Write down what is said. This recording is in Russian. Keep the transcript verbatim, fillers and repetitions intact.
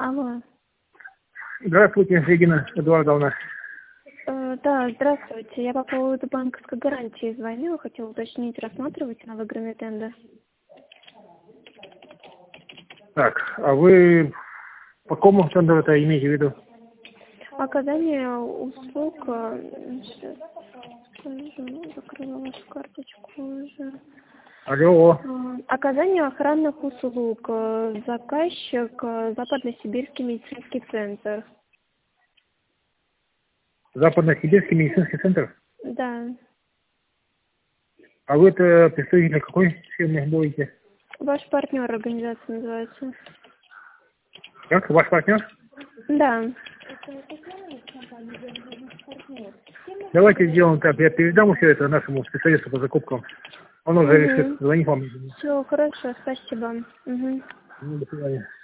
Алло. Здравствуйте, Регина Эдуардовна. Э, да, здравствуйте. Я по поводу банковской гарантии звонила, хотела уточнить, рассматриваете на выигранный тендер? Так, а вы по какому тендеру это имеете в виду? Оказание услуг... э, Сейчас скажу, закрыла вашу карточку уже. Алло. Э, Оказание охранных услуг. э, Заказчик э, Западно-Сибирский медицинский центр. Западно-Сибирский медицинский центр? Да. А вы это представитель какой фирмы будете? Ваш партнер организация называется. Как? Ваш партнер? Да. Давайте сделаем так. Я передам все это нашему специалисту по закупкам. Он уже решит, Угу. звонить вам. Все, хорошо, спасибо. Угу. Ну, до свидания.